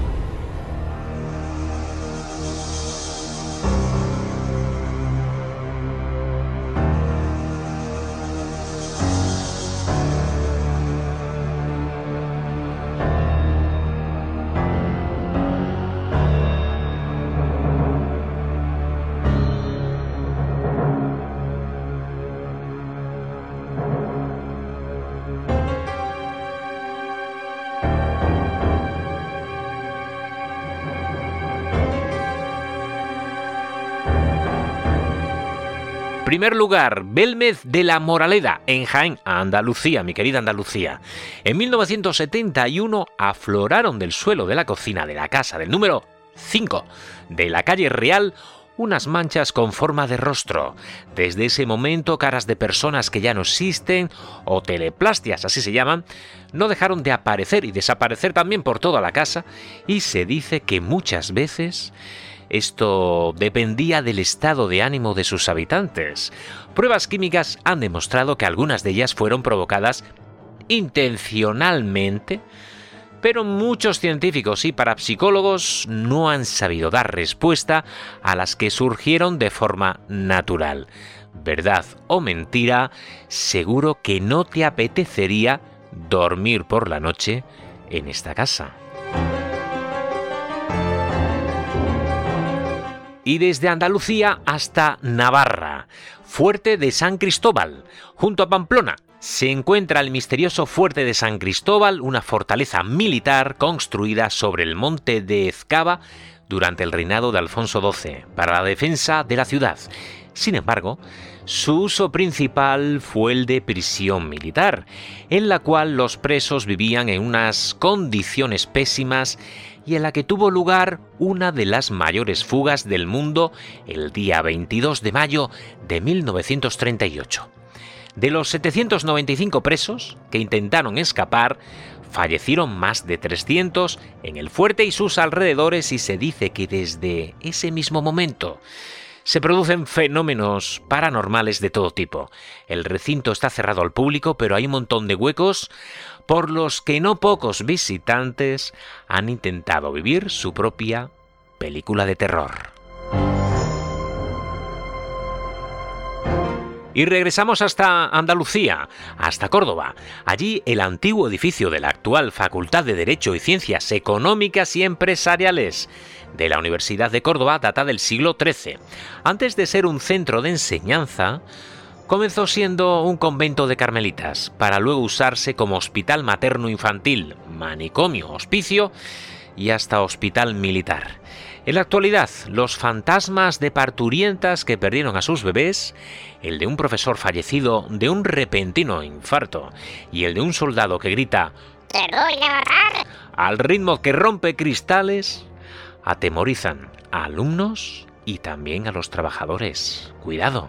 Primer lugar, Belmez de la Moraleda, en Jaén, Andalucía, mi querida Andalucía. En mil novecientos setenta y uno afloraron del suelo de la cocina de la casa del número cinco de la calle Real unas manchas con forma de rostro. Desde ese momento, caras de personas que ya no existen, o teleplastias, así se llaman, no dejaron de aparecer y desaparecer también por toda la casa, y se dice que muchas veces esto dependía del estado de ánimo de sus habitantes. Pruebas químicas han demostrado que algunas de ellas fueron provocadas intencionalmente, pero muchos científicos y parapsicólogos no han sabido dar respuesta a las que surgieron de forma natural. Verdad o mentira, seguro que no te apetecería dormir por la noche en esta casa. Y desde Andalucía hasta Navarra, Fuerte de San Cristóbal, junto a Pamplona, se encuentra el misterioso Fuerte de San Cristóbal, una fortaleza militar construida sobre el monte de Ezcaba durante el reinado de Alfonso doce, para la defensa de la ciudad. Sin embargo, Su uso principal fue el de prisión militar, en la cual los presos vivían en unas condiciones pésimas y en la que tuvo lugar una de las mayores fugas del mundo el día veintidós de mayo de mil novecientos treinta y ocho. De los setecientos noventa y cinco presos que intentaron escapar, fallecieron más de trescientos en el fuerte y sus alrededores, y se dice que desde ese mismo momento se producen fenómenos paranormales de todo tipo. El recinto está cerrado al público, pero hay un montón de huecos por los que no pocos visitantes han intentado vivir su propia película de terror. Y regresamos hasta Andalucía, hasta Córdoba. Allí el antiguo edificio de la actual Facultad de Derecho y Ciencias Económicas y Empresariales de la Universidad de Córdoba data del siglo trece. Antes de ser un centro de enseñanza, comenzó siendo un convento de carmelitas, para luego usarse como hospital materno-infantil, manicomio, hospicio y hasta hospital militar. En la actualidad, los fantasmas de parturientas que perdieron a sus bebés, el de un profesor fallecido de un repentino infarto y el de un soldado que grita ¡Te voy a matar! al ritmo que rompe cristales, atemorizan a alumnos y también a los trabajadores. ¡Cuidado!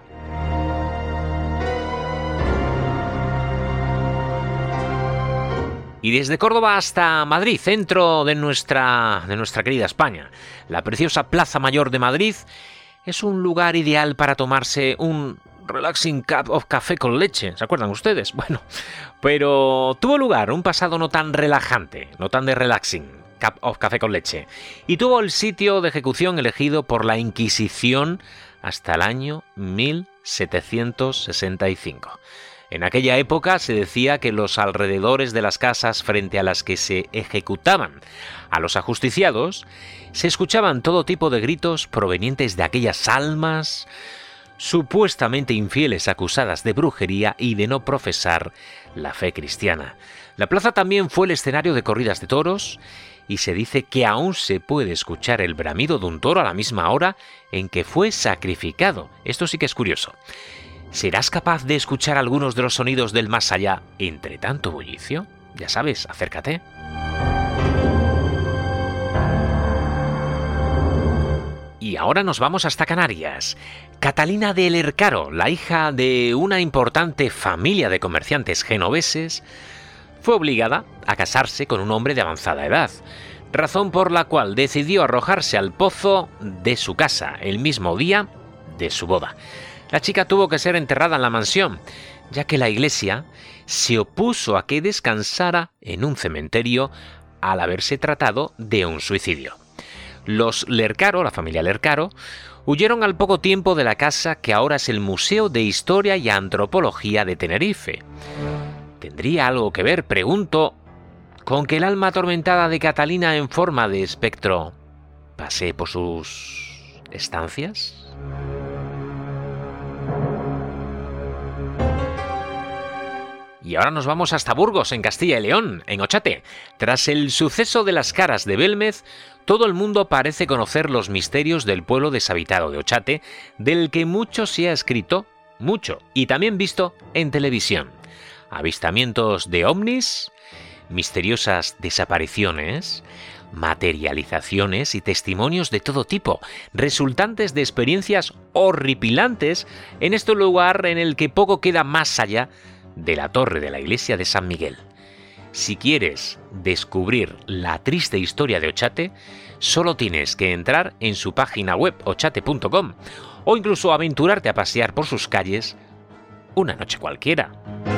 Y desde Córdoba hasta Madrid, centro de nuestra, de nuestra querida España, la preciosa Plaza Mayor de Madrid es un lugar ideal para tomarse un relaxing cup of café con leche. ¿Se acuerdan ustedes? Bueno, pero tuvo lugar un pasado no tan relajante, no tan de relaxing cup of café con leche, y tuvo el sitio de ejecución elegido por la Inquisición hasta el año mil setecientos sesenta y cinco. En aquella época se decía que los alrededores de las casas frente a las que se ejecutaban a los ajusticiados se escuchaban todo tipo de gritos provenientes de aquellas almas supuestamente infieles acusadas de brujería y de no profesar la fe cristiana. La plaza también fue el escenario de corridas de toros y se dice que aún se puede escuchar el bramido de un toro a la misma hora en que fue sacrificado. Esto sí que es curioso. ¿Serás capaz de escuchar algunos de los sonidos del más allá entre tanto bullicio? Ya sabes, acércate. Y ahora nos vamos hasta Canarias. Catalina de Lercaro, la hija de una importante familia de comerciantes genoveses, fue obligada a casarse con un hombre de avanzada edad, razón por la cual decidió arrojarse al pozo de su casa el mismo día de su boda. La chica tuvo que ser enterrada en la mansión, ya que la iglesia se opuso a que descansara en un cementerio al haberse tratado de un suicidio. Los Lercaro, la familia Lercaro, huyeron al poco tiempo de la casa que ahora es el Museo de Historia y Antropología de Tenerife. ¿Tendría algo que ver, pregunto, con que el alma atormentada de Catalina en forma de espectro pasee por sus estancias? Y ahora nos vamos hasta Burgos, en Castilla y León, en Ochate. Tras el suceso de las caras de Belmez, todo el mundo parece conocer los misterios del pueblo deshabitado de Ochate, del que mucho se ha escrito, mucho, y también visto en televisión. Avistamientos de ovnis, misteriosas desapariciones, materializaciones y testimonios de todo tipo, resultantes de experiencias horripilantes en este lugar en el que poco queda más allá de la torre de la iglesia de San Miguel. Si quieres descubrir la triste historia de Ochate, solo tienes que entrar en su página web ochate punto com o incluso aventurarte a pasear por sus calles una noche cualquiera.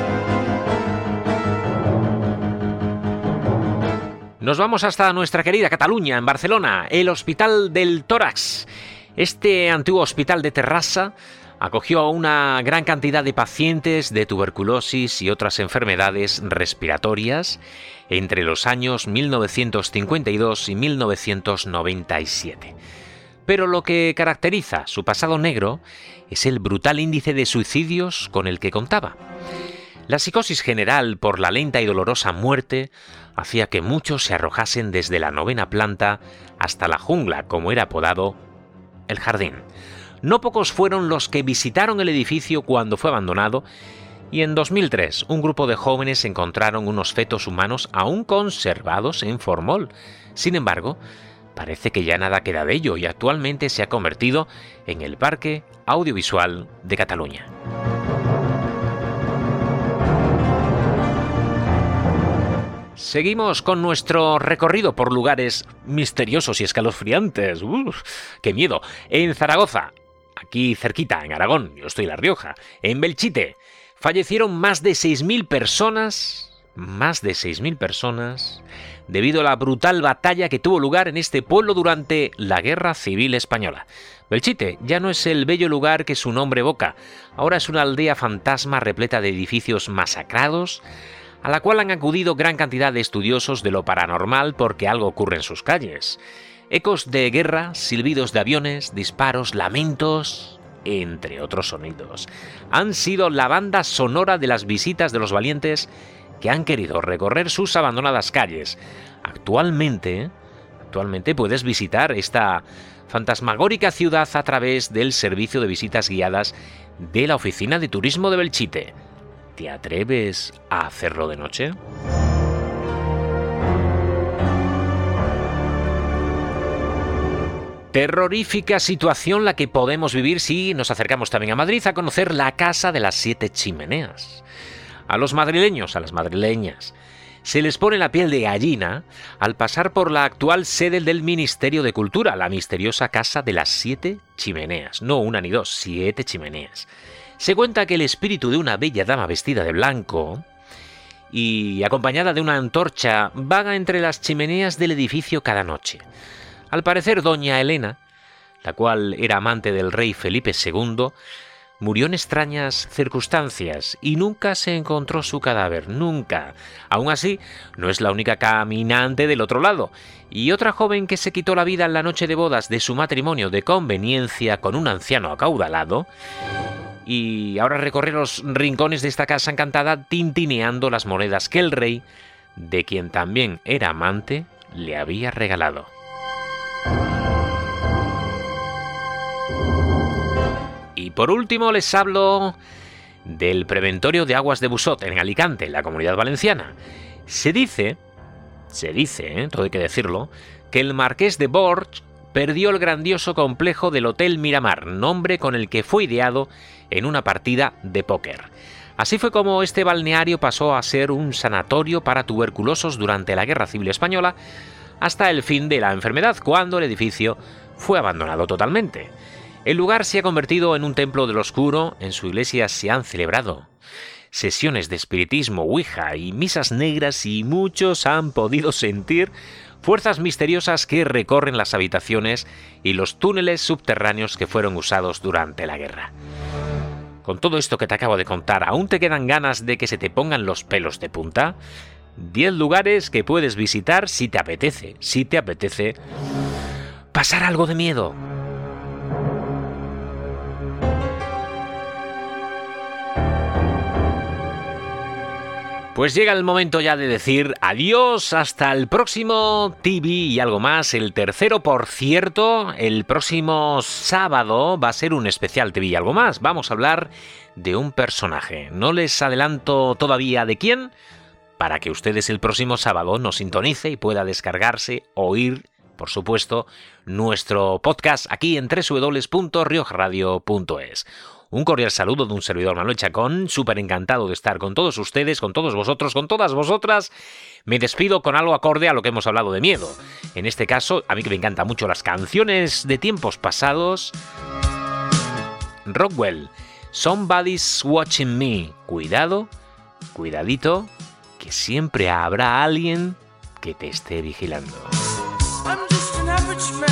Nos vamos hasta nuestra querida Cataluña, en Barcelona, el Hospital del Tórax. Este antiguo hospital de Terrassa acogió a una gran cantidad de pacientes de tuberculosis y otras enfermedades respiratorias entre los años mil novecientos cincuenta y dos y mil novecientos noventa y siete. Pero lo que caracteriza su pasado negro es el brutal índice de suicidios con el que contaba. La psicosis general por la lenta y dolorosa muerte hacía que muchos se arrojasen desde la novena planta hasta la jungla, como era apodado el jardín. No pocos fueron los que visitaron el edificio cuando fue abandonado, y en dos mil tres un grupo de jóvenes encontraron unos fetos humanos aún conservados en formol. Sin embargo, parece que ya nada queda de ello y actualmente se ha convertido en el Parque Audiovisual de Cataluña. Seguimos con nuestro recorrido por lugares misteriosos y escalofriantes. ¡Uf, qué miedo! En Zaragoza, aquí cerquita, en Aragón, yo estoy en La Rioja, en Belchite, fallecieron más de seis mil personas, más de seis mil personas, debido a la brutal batalla que tuvo lugar en este pueblo durante la Guerra Civil Española. Belchite ya no es el bello lugar que su nombre evoca, ahora es una aldea fantasma repleta de edificios masacrados, a la cual han acudido gran cantidad de estudiosos de lo paranormal porque algo ocurre en sus calles. Ecos de guerra, silbidos de aviones, disparos, lamentos, entre otros sonidos, han sido la banda sonora de las visitas de los valientes que han querido recorrer sus abandonadas calles. Actualmente, actualmente puedes visitar esta fantasmagórica ciudad a través del servicio de visitas guiadas de la Oficina de Turismo de Belchite. ¿Te atreves a hacerlo de noche? Terrorífica situación la que podemos vivir si nos acercamos también a Madrid a conocer la Casa de las Siete Chimeneas. A los madrileños, a las madrileñas, se les pone la piel de gallina al pasar por la actual sede del Ministerio de Cultura, la misteriosa Casa de las Siete Chimeneas. No una ni dos, siete chimeneas. Se cuenta que el espíritu de una bella dama vestida de blanco y acompañada de una antorcha vaga entre las chimeneas del edificio cada noche. Al parecer, doña Elena, la cual era amante del rey Felipe segundo, murió en extrañas circunstancias y nunca se encontró su cadáver, nunca. Aún así, no es la única caminante del otro lado. Y otra joven que se quitó la vida en la noche de bodas de su matrimonio de conveniencia con un anciano acaudalado, y ahora recorre los rincones de esta casa encantada tintineando las monedas que el rey, de quien también era amante, le había regalado. Y por último les hablo del Preventorio de Aguas de Busot, en Alicante, en la Comunidad Valenciana. Se dice, se dice, ¿eh? todo hay que decirlo, que el marqués de Borch perdió el grandioso complejo del Hotel Miramar, nombre con el que fue ideado en una partida de póker. Así fue como este balneario pasó a ser un sanatorio para tuberculosos durante la Guerra Civil Española, hasta el fin de la enfermedad, cuando el edificio fue abandonado totalmente. El lugar se ha convertido en un templo del oscuro, en su iglesia se han celebrado sesiones de espiritismo, ouija y misas negras, y muchos han podido sentir fuerzas misteriosas que recorren las habitaciones y los túneles subterráneos que fueron usados durante la guerra. Con todo esto que te acabo de contar, ¿aún te quedan ganas de que se te pongan los pelos de punta? diez lugares que puedes visitar si te apetece, si te apetece pasar algo de miedo. Pues llega el momento ya de decir adiós, hasta el próximo T V y algo más, el tercero, por cierto. El próximo sábado va a ser un especial T V y algo más. Vamos a hablar de un personaje. No les adelanto todavía de quién, para que ustedes el próximo sábado nos sintonice y pueda descargarse, oír, por supuesto, nuestro podcast aquí en doble u doble u doble u punto riojaradio punto es. Un cordial saludo de un servidor, Manuel Chacón, súper encantado de estar con todos ustedes, con todos vosotros, con todas vosotras. Me despido con algo acorde a lo que hemos hablado de miedo. En este caso, a mí que me encantan mucho las canciones de tiempos pasados. Rockwell, Somebody's Watching Me. Cuidado, cuidadito, que siempre habrá alguien que te esté vigilando. I'm just an average man.